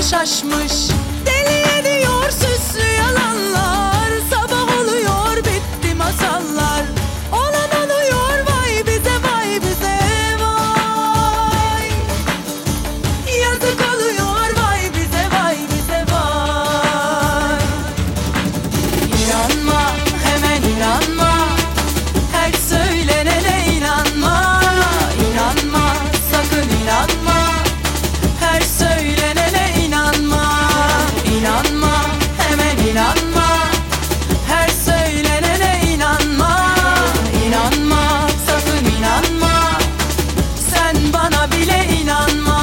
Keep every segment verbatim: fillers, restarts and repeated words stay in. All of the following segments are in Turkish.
şaşmış. Deli ediyor süslü yalanlar, sabah oluyor bitti masallar. Olan oluyor vay bize vay bize vay. Yazık oluyor vay bize vay bize vay. İnanma hemen inanma, her söylenene inanma. İnanma sakın inanma, her söylenene inanma. İnanma hemen inanma, her söylenene inanma. İnanma sakın inanma, sen bana bile inanma.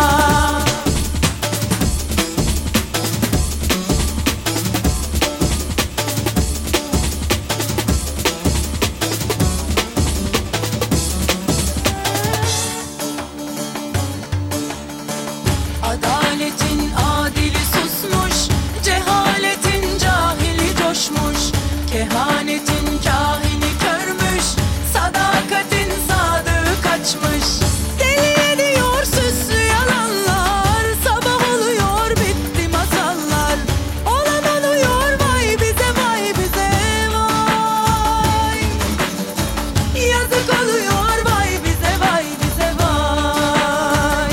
Adaletin adili susmuş, cehaletin cahili coşmuş. Kehanetin kahini körmüş, sadakatin sadığı kaçmış. Deli ediyor süslü yalanlar, sabah oluyor bitti masallar. Olan oluyor vay bize vay bize vay. Yazık oluyor vay bize vay bize vay.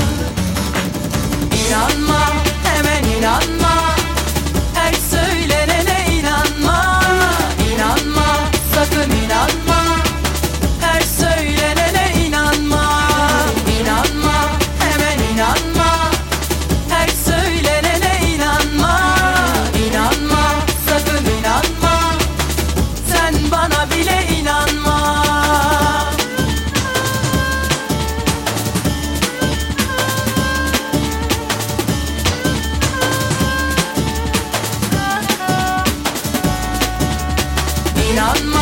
İnanma hemen inanma, her söylenene inanma. İnanma sakın inanma, her söylenene inanma. İnanma hemen inanma, her söylenene inanma. İnanma sakın inanma, sen bana bile inanma. İnanma